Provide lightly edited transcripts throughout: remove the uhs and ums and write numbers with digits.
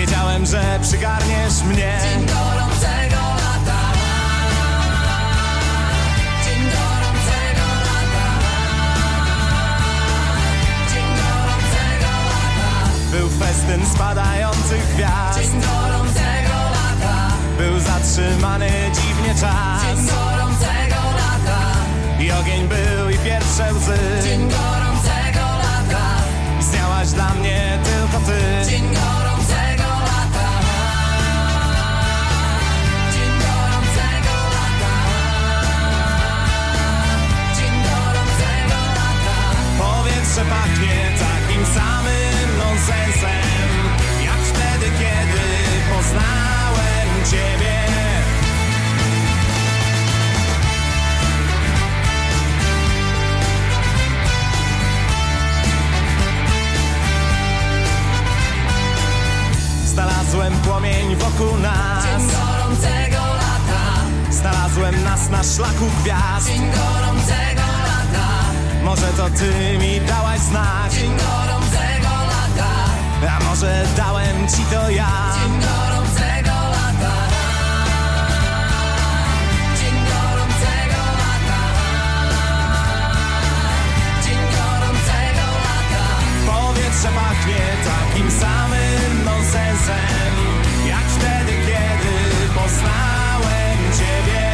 Wiedziałem, że przygarniesz mnie. Dzień gorącego lata. Dzień gorącego lata. Dzień gorącego lata. Był festyn spadających gwiazd. Dzień gorącego lata. Był zatrzymany dziwnie czas. Dzień gorącego lata. I ogień był i pierwsze łzy. Dzień gorącego lata. Istniałaś dla mnie tylko ty. Dzień gorącego lata. Dzień gorącego lata. Dzień gorącego lata. Powietrze pachnie takim samym nonsensem, jak wtedy, kiedy poznałem ciebie. Znalazłem płomień wokół nas. Dzień gorącego lata. Znalazłem nas na szlaku gwiazd. Dzień gorącego lata. Może to ty mi dałaś znak, Dzień gorącego lata. a może dałem ci to ja. Dzień gorącego lata. Dzień gorącego lata. Dzień gorącego lata. Powietrze pachnie takim samym nonsensem, jak wtedy, kiedy poznałem ciebie.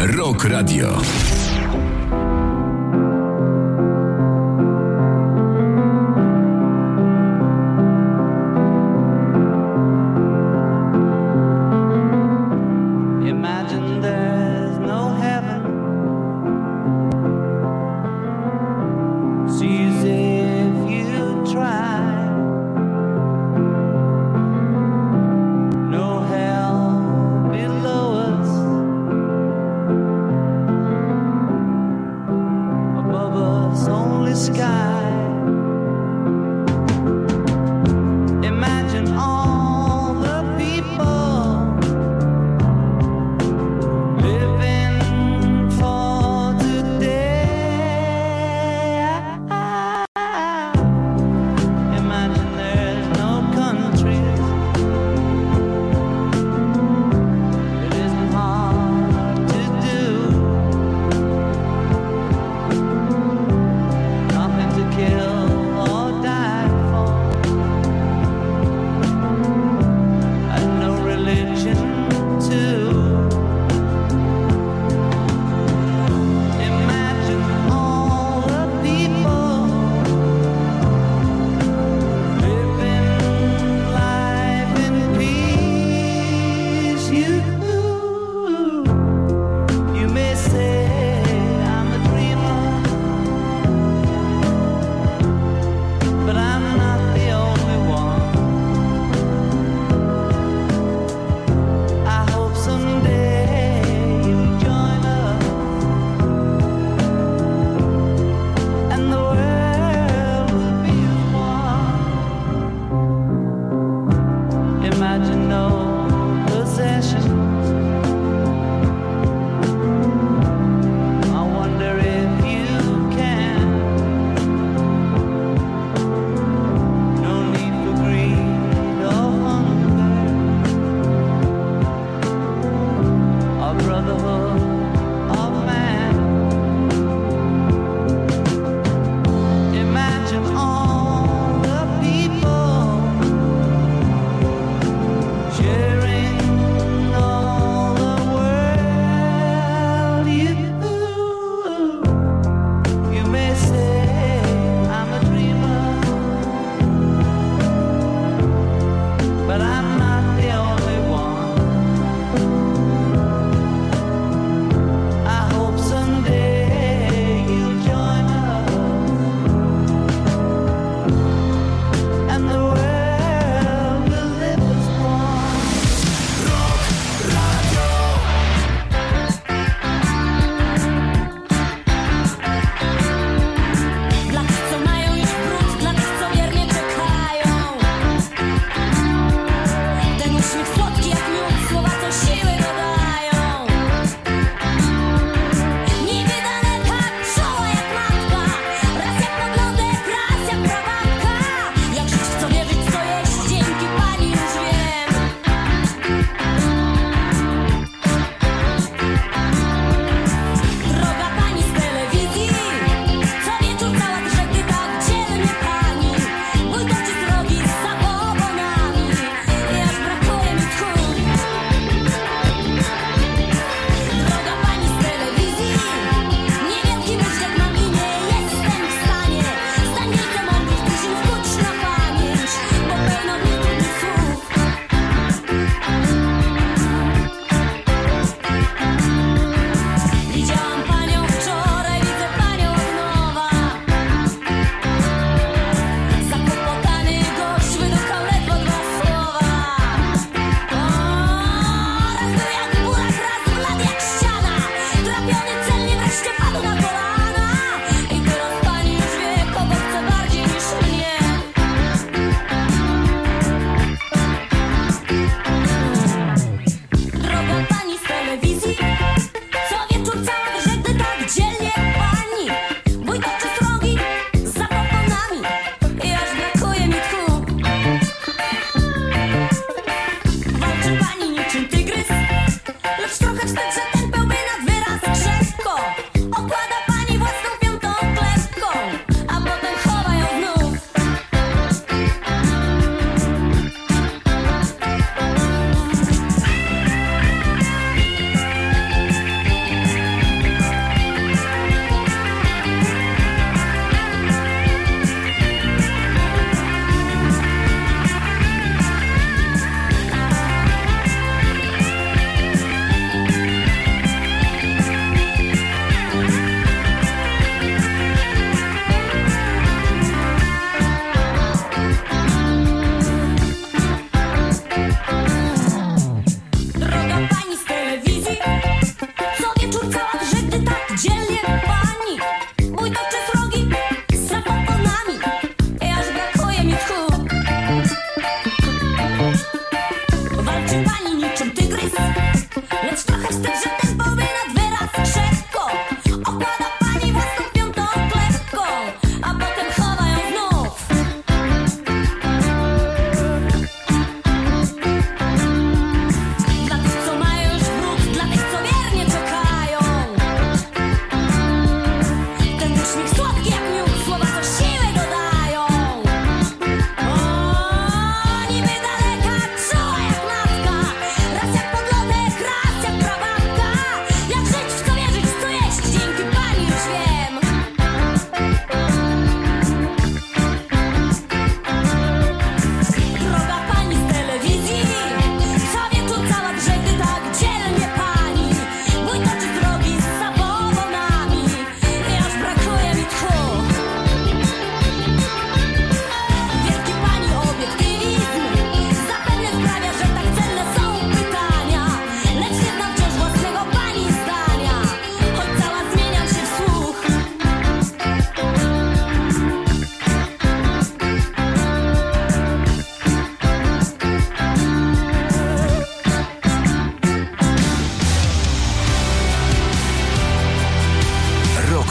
Rock Radio.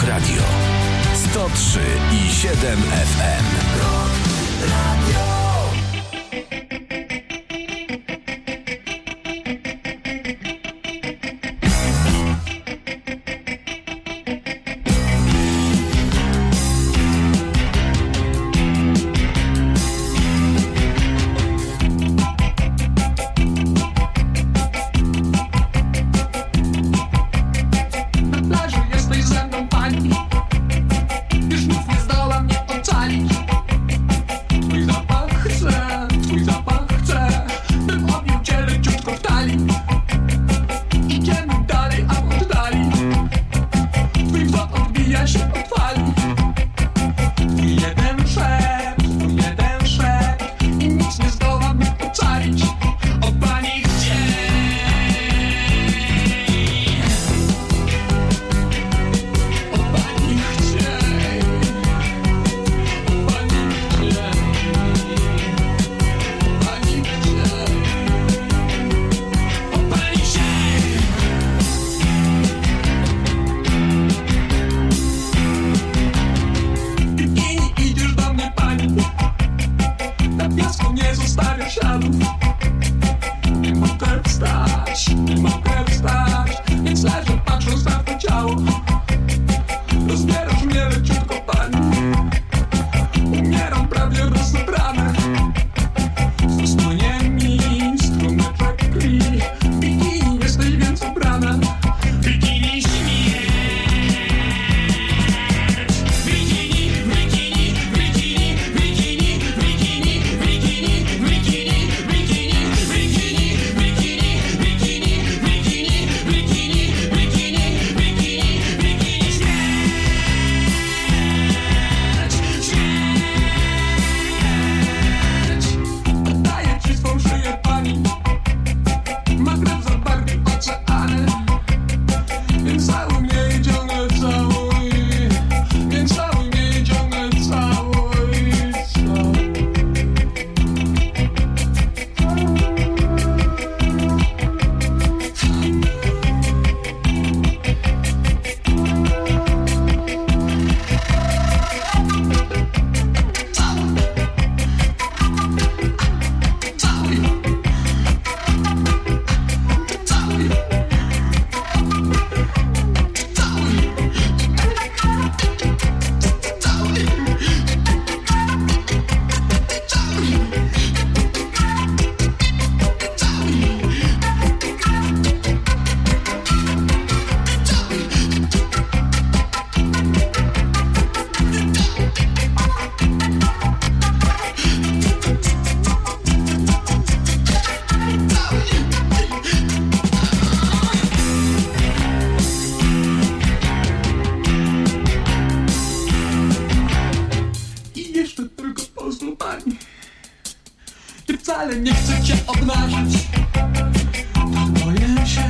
Radio 103,7 FM. Rock Radio. Wcale nie chcę cię obnażyć. Boję się,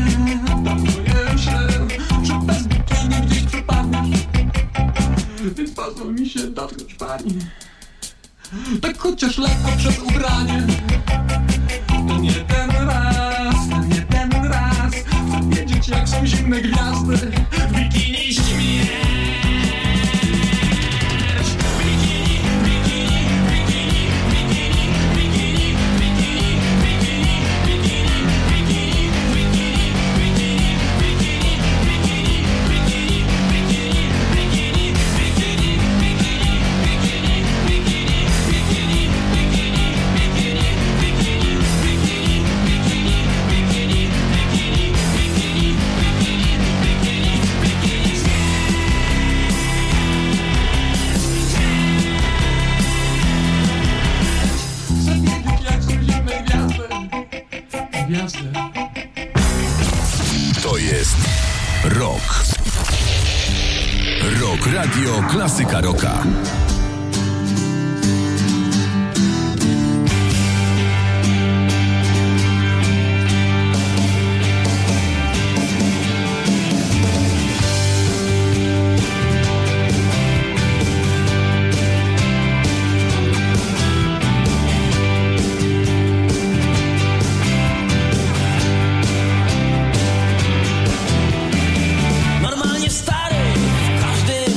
że bez bikini gdzieś przepadniesz. Więc pozwól mi się dotknąć pani. Tak chociaż lekko przez ubranie. To nie ten raz. Chcę wiedzieć jak są zimne gwiazdy. W bikini śmiesz. To jest Rock. Rock Radio, klasyka rocka. Normalnie stary, w każdym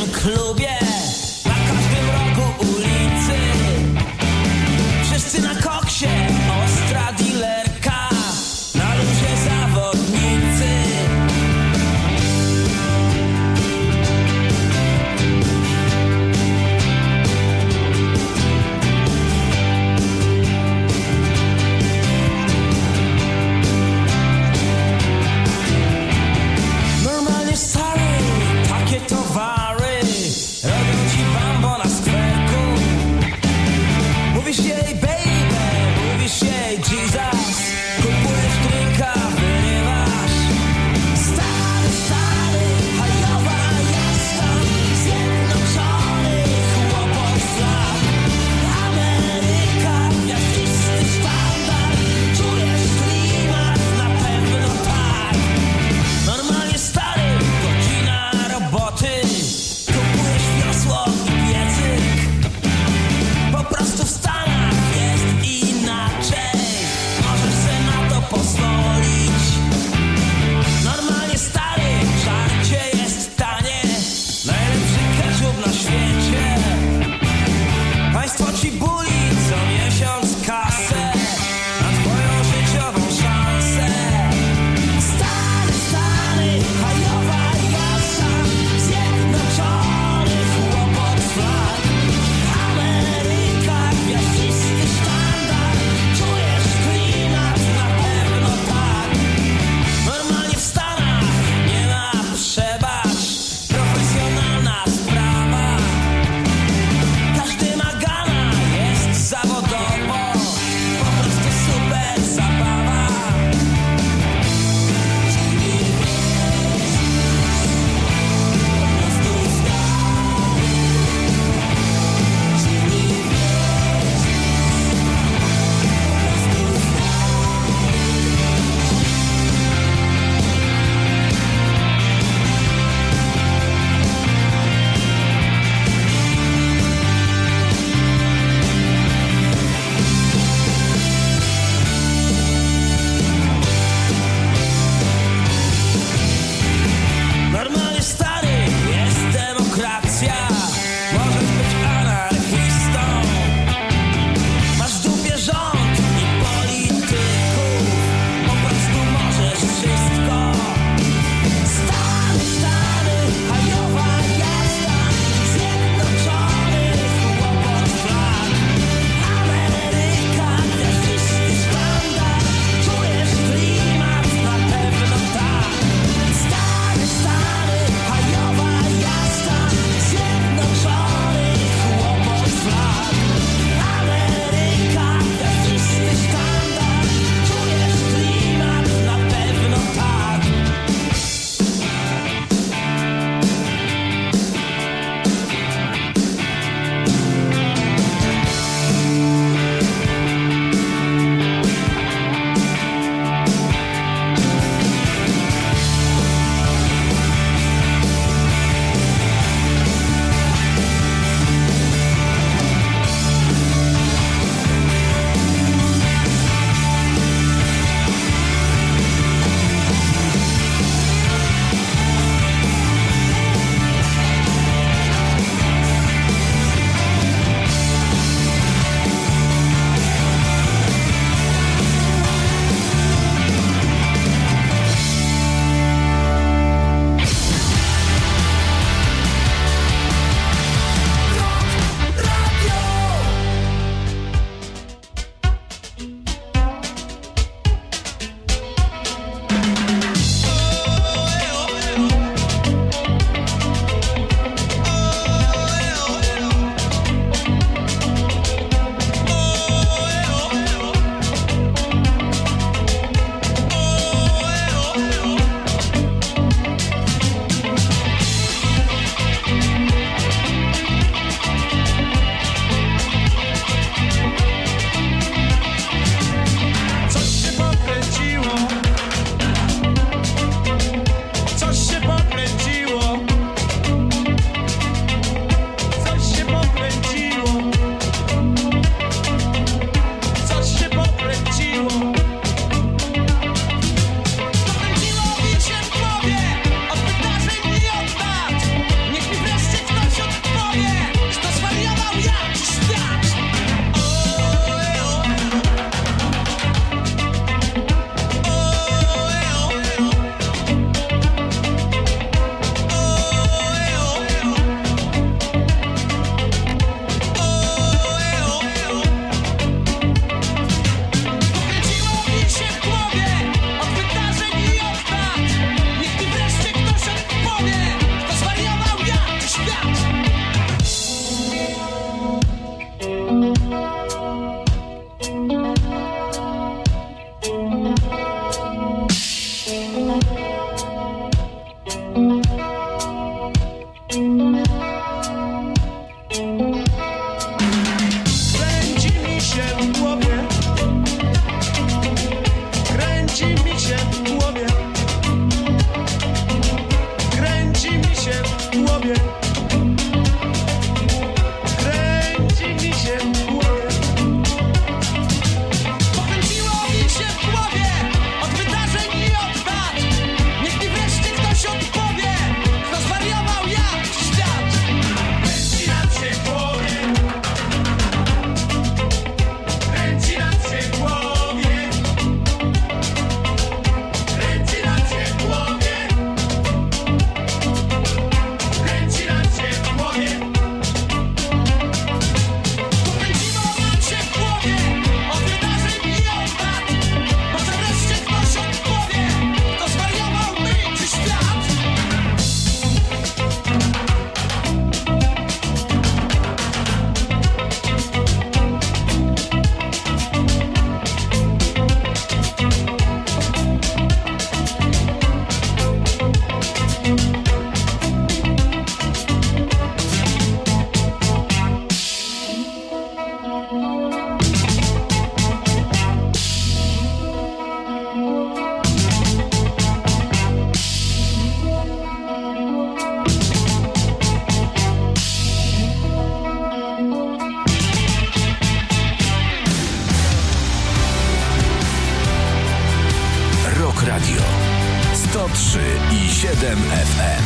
FM.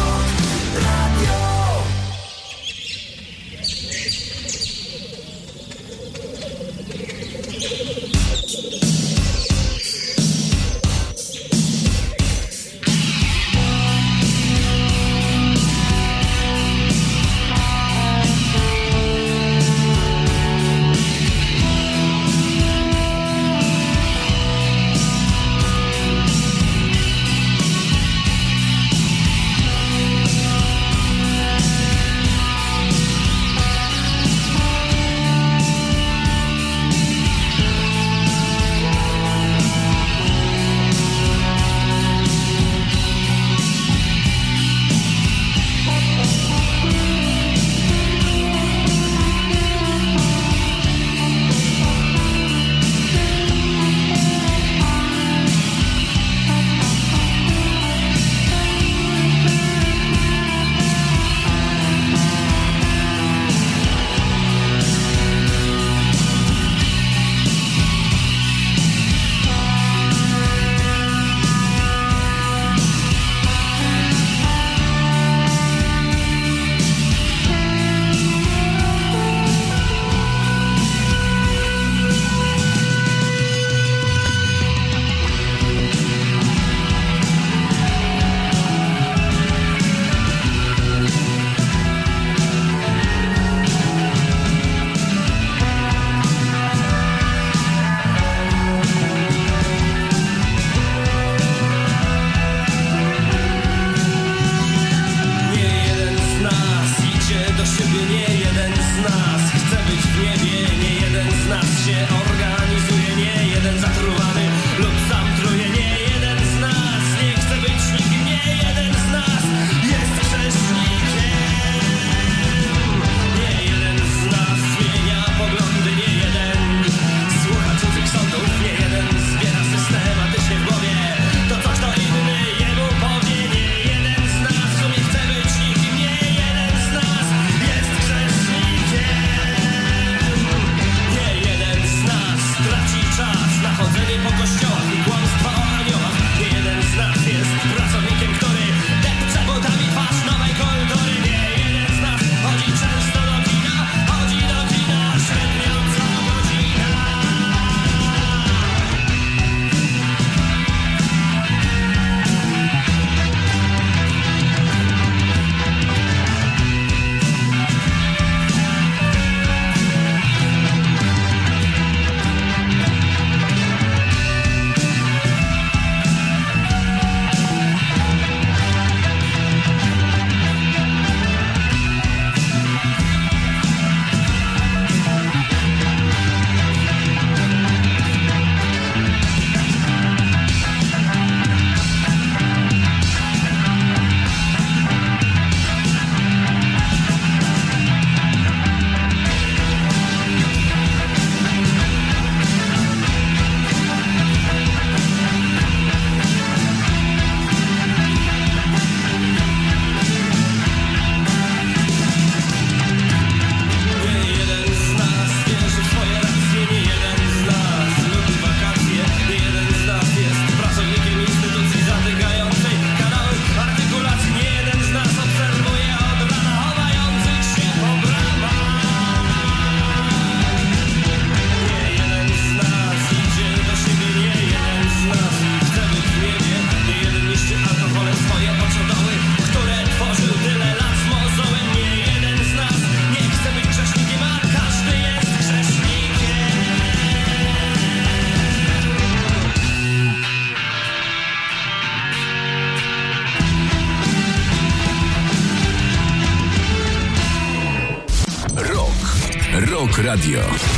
Rock Radio.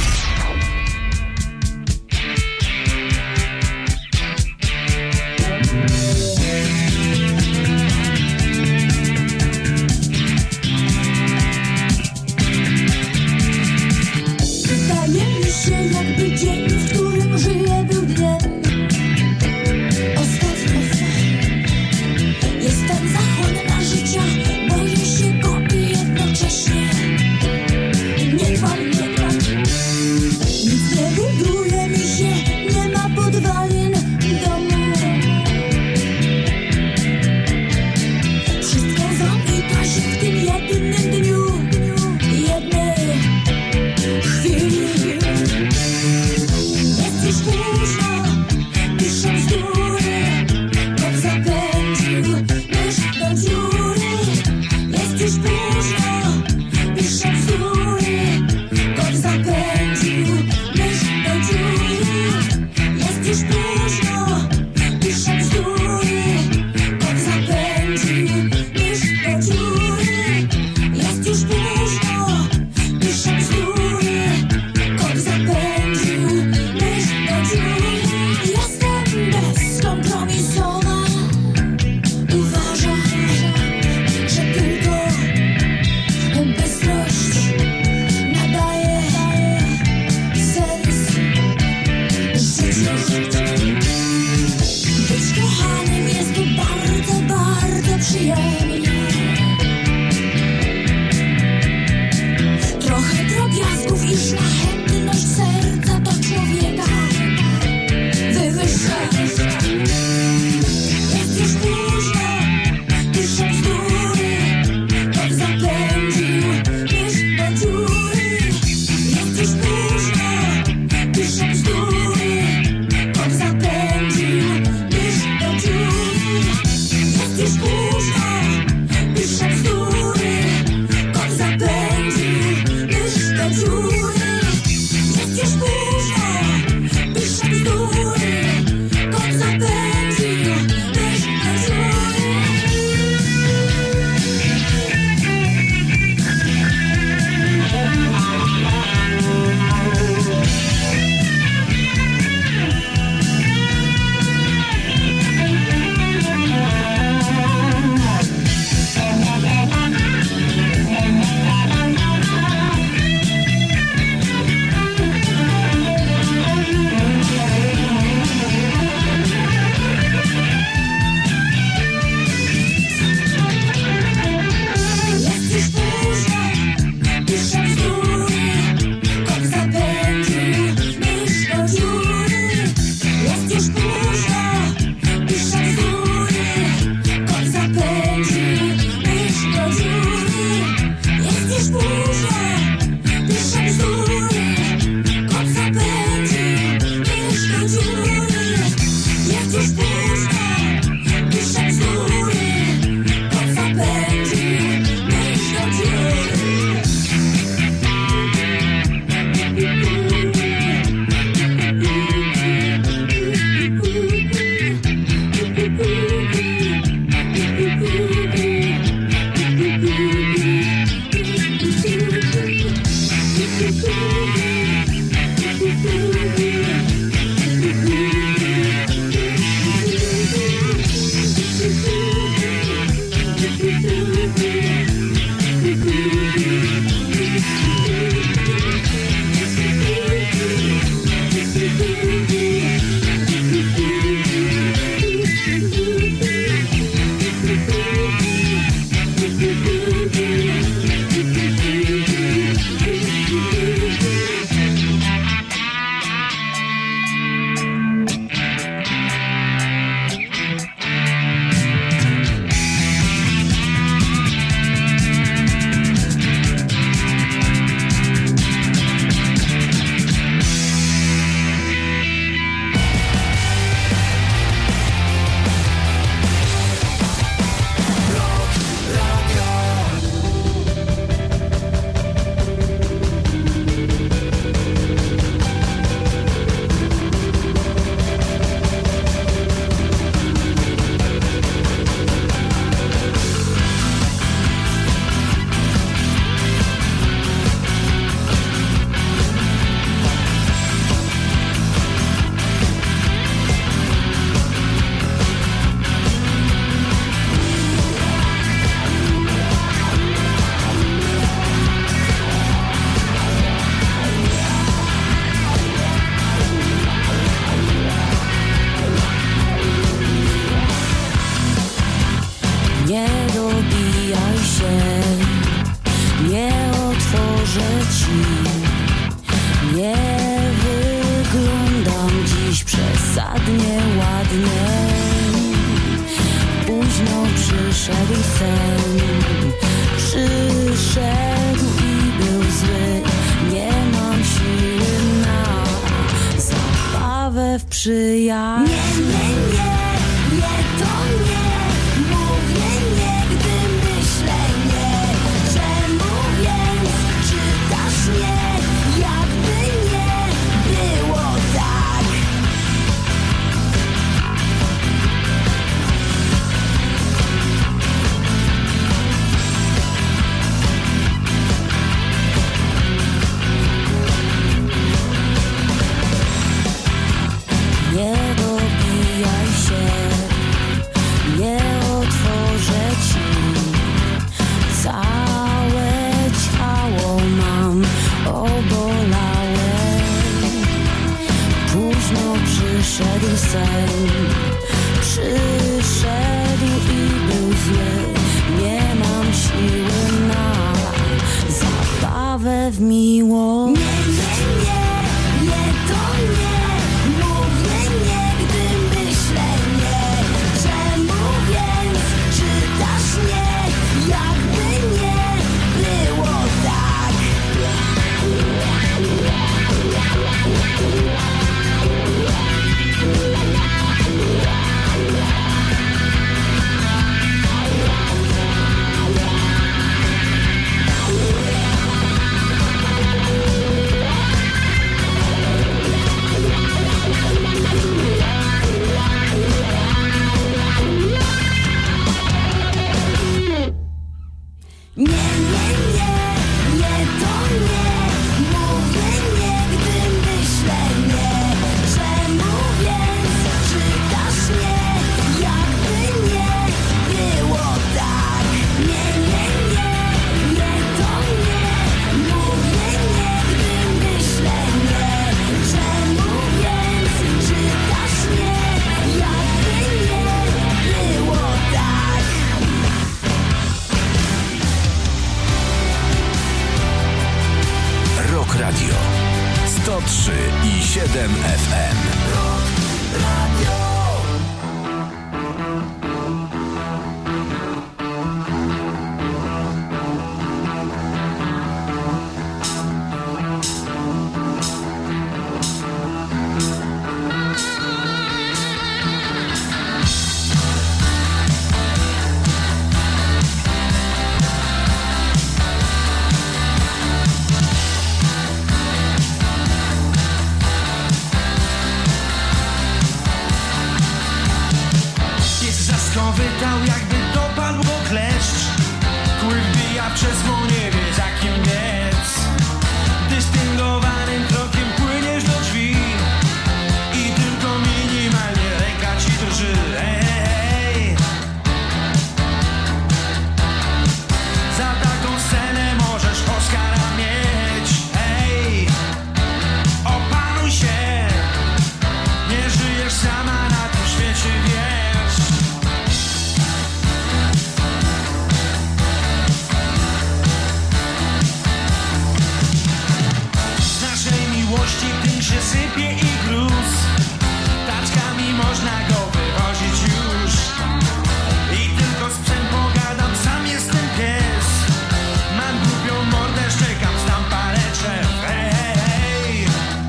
Wydaje mi się, jakby dzień, w którym żyję, był dniem ostatnim. Jestem zachłanna życia, boję się go i jednocześnie nie dbam. przyjemnie. Trochę drobiazgów i szlachetność serca do człowieka wywyższa. Jest już późno, piszę bzdury, kot zapędził mysz do dziury. Jest już późno, piszę bzdury, kot zapędził mysz do dziury. Jest już późno, piszę bzdury, kot zapędził mysz do dziury. Jest już późno, piszę bzdury, kot zapędził mysz do dziury. Jest już późno, piszę bzdury, kot zapędził mysz do dziury. Jest już późno, piszę bzdury, kot zapędził mysz do dziury. Jest już późno, piszę bzdury, kot zapędził mysz do dziury. Jest już późno, piszę bzdury, kot zapędził mysz do dziury. Nie dobijaj się, nie otworzę ci. Nie wyglądam dziś przesadnie ładnie. Późno przyszedł sen, przyszedł i był zły. Nie mam siły na zabawę w przyjaźń. Nie, to nie. Mówię nie, gdy myślę nie. Czemu więc czytasz nie? Jakby nie było tak. Nie do w miłość. Nie, to nie. Mówię nie, gdy myślę nie. Czemu więc czytasz nie? Jakby nie było tak. Nie, to nie. Mówię nie, gdy myślę nie. Czemu więc czytasz nie? Jakby nie było tak. Nie, to nie. Mówię nie, gdy myślę nie. Czemu więc czytasz nie? Jakby nie było tak. Rock Radio 103,7 FM. Rock Radio. Wydał, jakby dopadł go kleszcz. Kły wbija przez mu, nie wie za kim biec. Dystyngowanym krokiem płyniesz do drzwi i tylko minimalnie ręka ci drży. Hej. Za taką scenę możesz Oscara mieć. Hej. Opanuj się. Nie żyjesz sama na tym świecie, wiesz. Tym się sypie i gruz. Taczkami można go wywozić już. I tylko z psem pogadam, sam jestem pies. Mam głupią mordę, szczekam, znam parę drzew. Hej.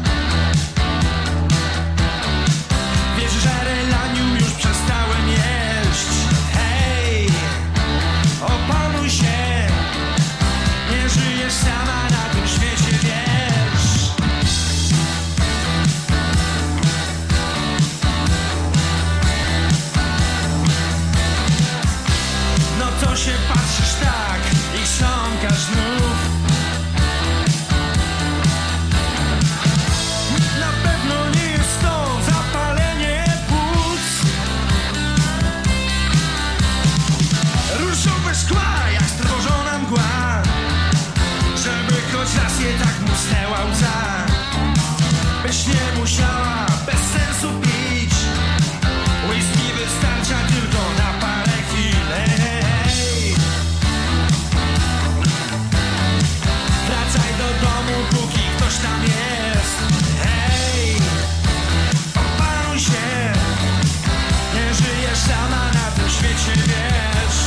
Wiesz, że relanium już przestałem jeść. Hej. Opanuj się. Nie żyjesz sama na tym świecie, wiesz. To się patrzysz tak i chrząkasz znów. Na pewno nie jest to zapalenie płuc. Różowe szkła jak strwożona mgła, żeby choć raz je tak musnęła łza. Byś nie musiała bez sensu pić. Whisky wystarcza tylko na parę chwil. Wracaj do domu, póki ktoś tam jest. Hej, opanuj się. Nie żyjesz sama na tym świecie, wiesz.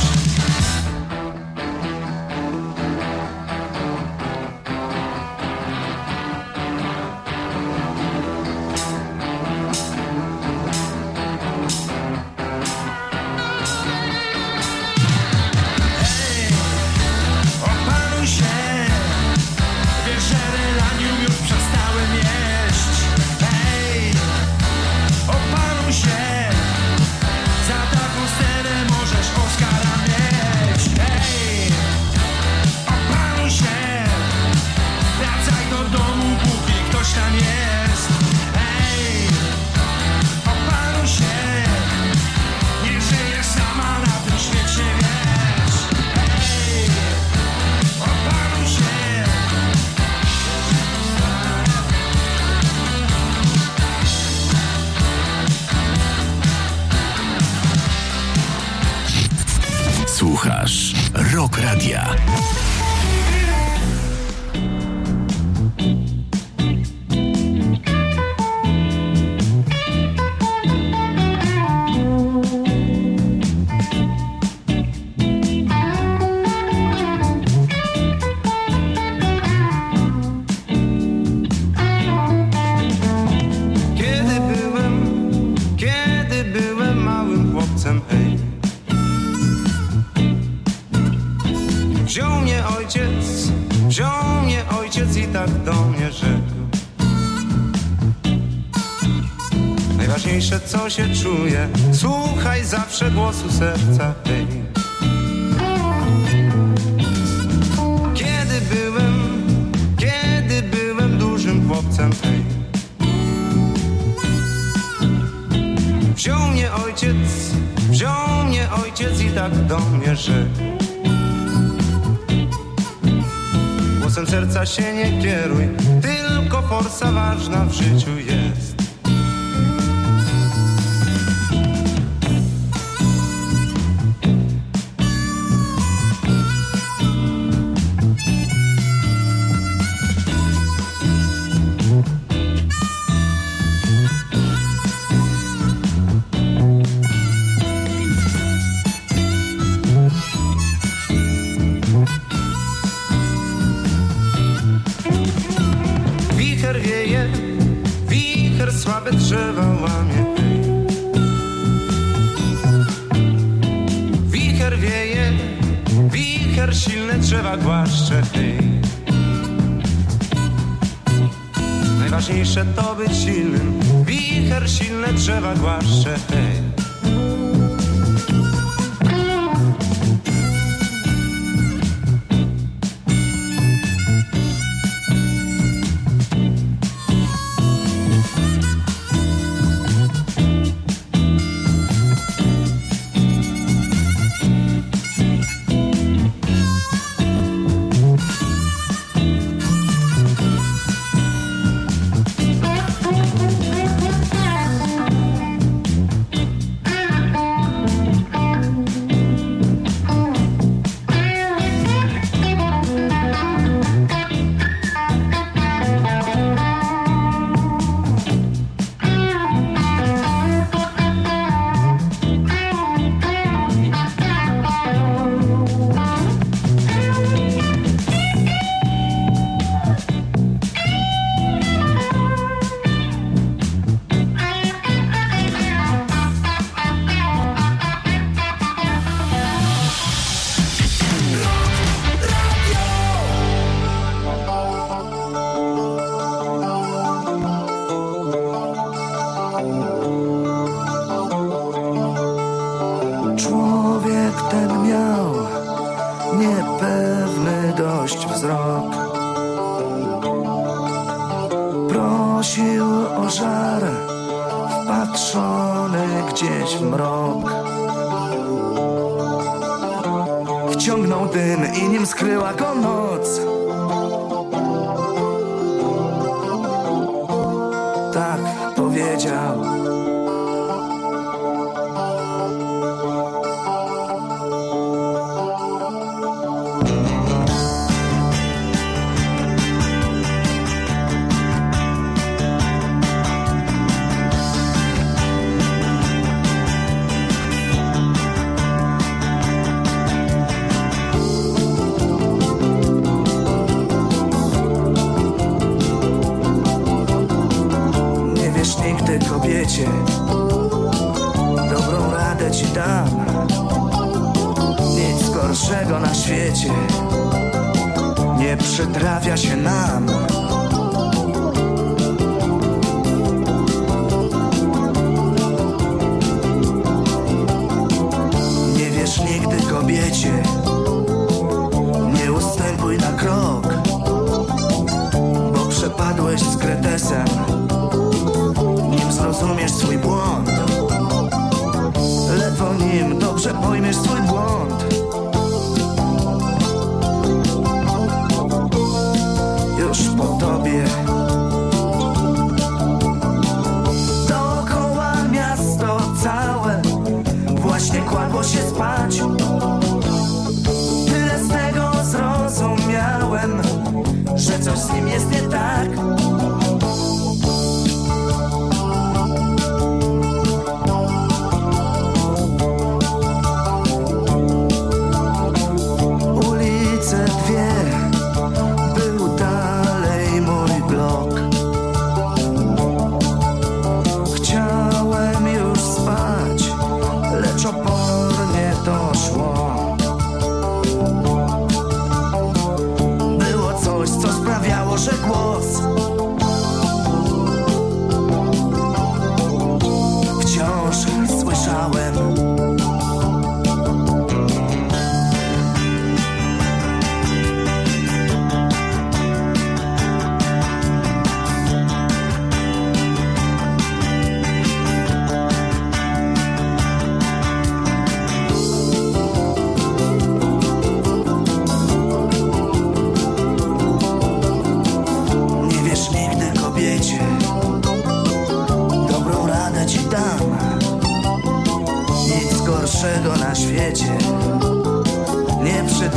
Słuchasz Rock Radia. wziął mnie ojciec i tak do mnie rzekł. Najważniejsze co się czuje, słuchaj zawsze głosu serca, hej. Kiedy byłem dużym chłopcem, hej. Wziął mnie ojciec i tak do mnie rzekł. Głosem serca się nie kieruj, tylko forsa ważna w życiu jest. Słabe drzewa łamie, hej. Wicher wieje, wicher silne drzewa głaszcze, hej. Najważniejsze to być silnym, wicher silne drzewa głaszcze, hej. Wciągnął dym i nim skryła go noc. Tak powiedział. Kobiecie, dobrą radę ci dam. Nic gorszego na świecie nie przytrafia się nam. Nie wiesz nigdy kobiecie, nie ustępuj na krok, bo przepadłeś z kretesem, zrozumiesz swój błąd. Ledwo nim dobrze pojmiesz swój błąd. Już po tobie dookoła miasto całe właśnie kładło się spać. Tyle z tego zrozumiałem, że coś z nim jest nie tak.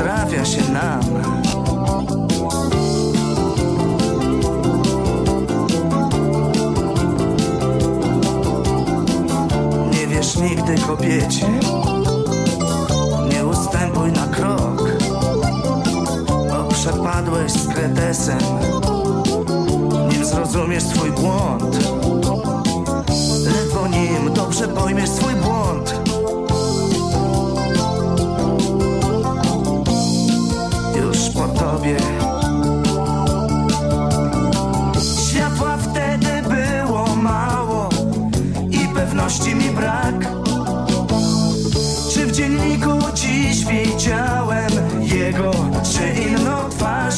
przytrafia się nam. Nie wierz nigdy kobiecie, nie ustępuj na krok, bo przepadłeś z kretesem, nim zrozumiesz swój błąd. Ledwo nim dobrze pojmiesz swój błąd, już po tobie. Światła wtedy było mało i pewności mi brak. Czy w dzienniku dziś widziałem jego czy inną twarz?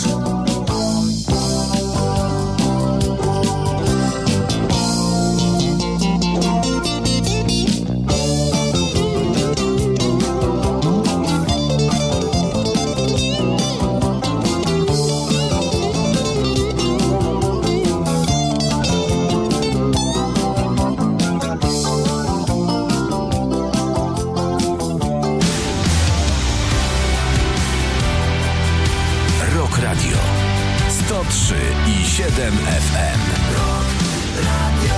Radio 103,7 FM. Rock Radio.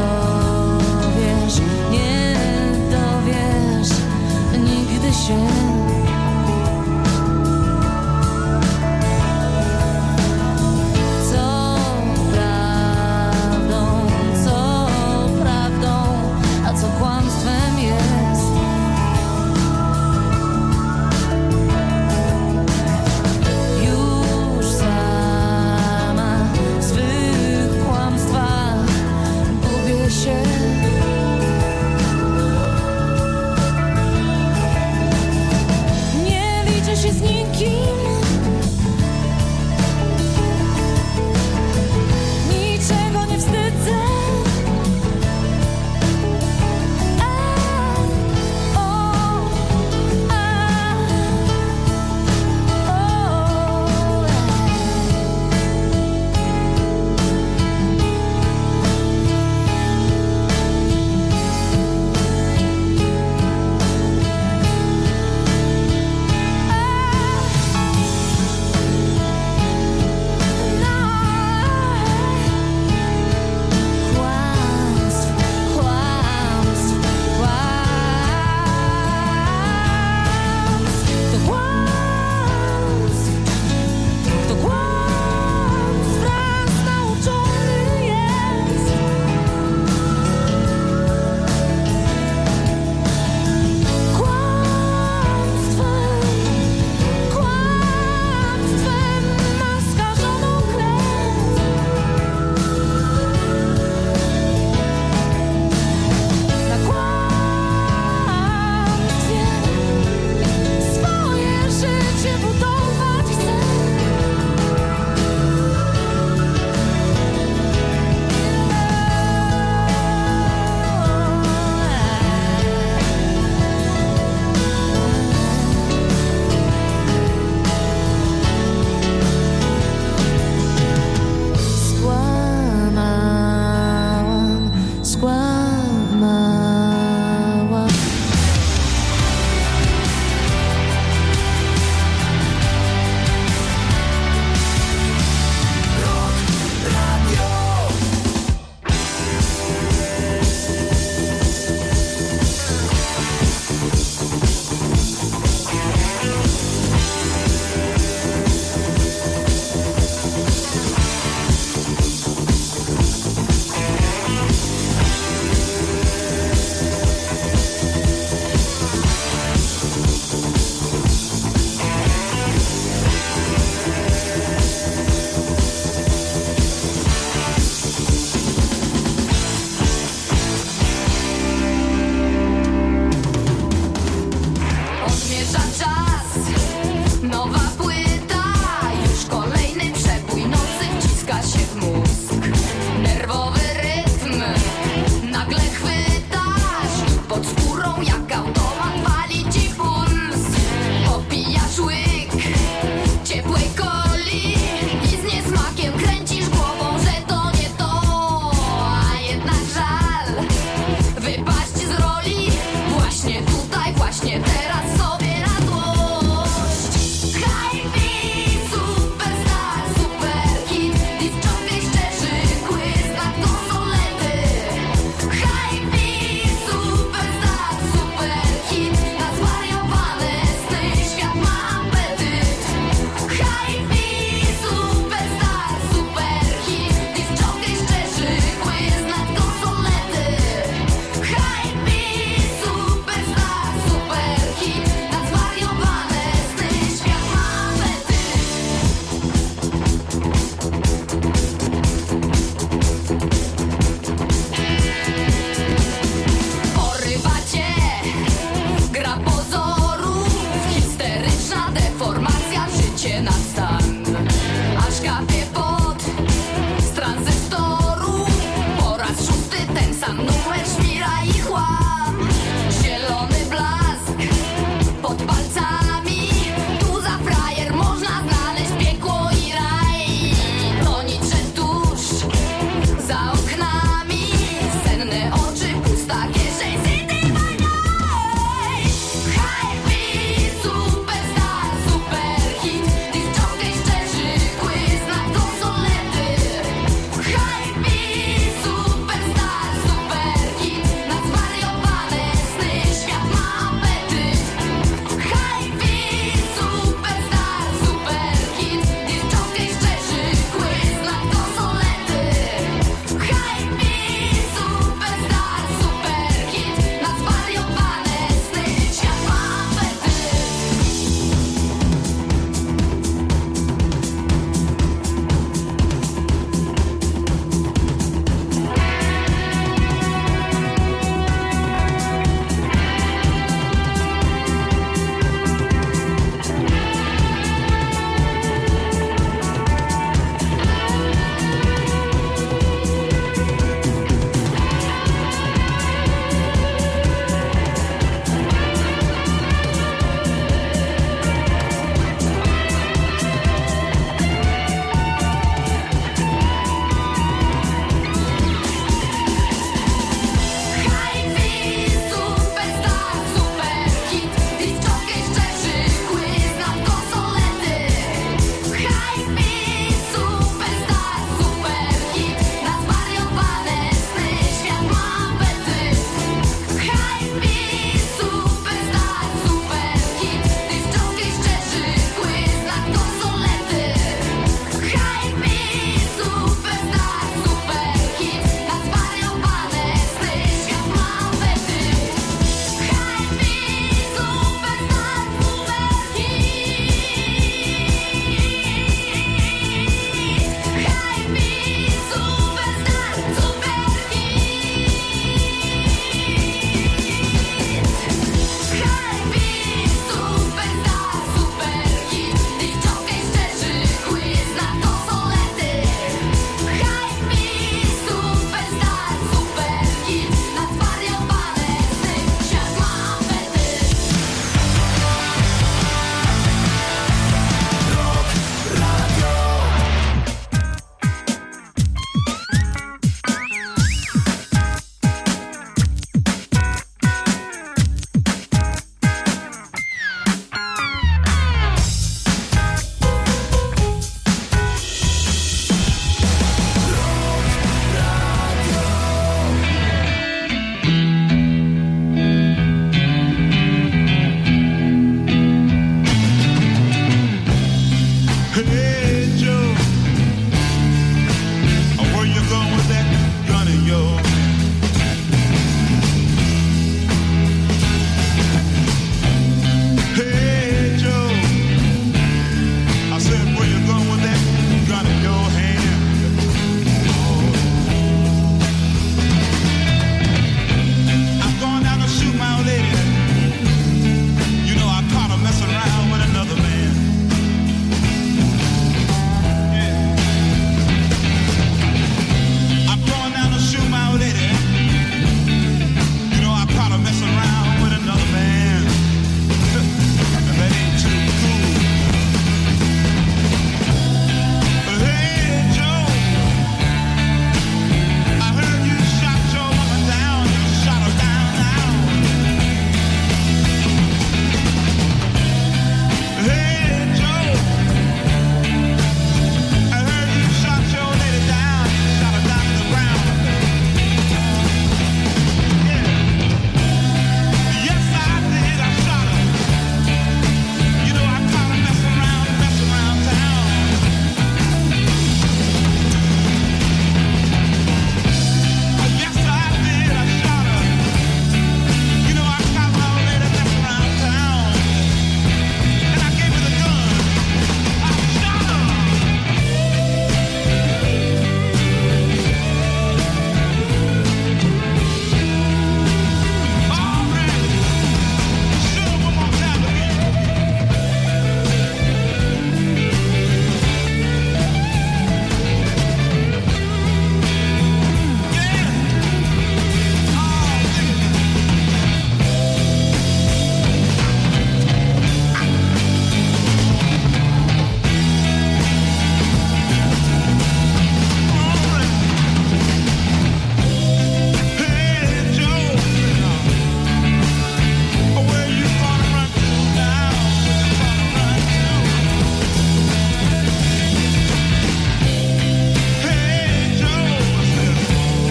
się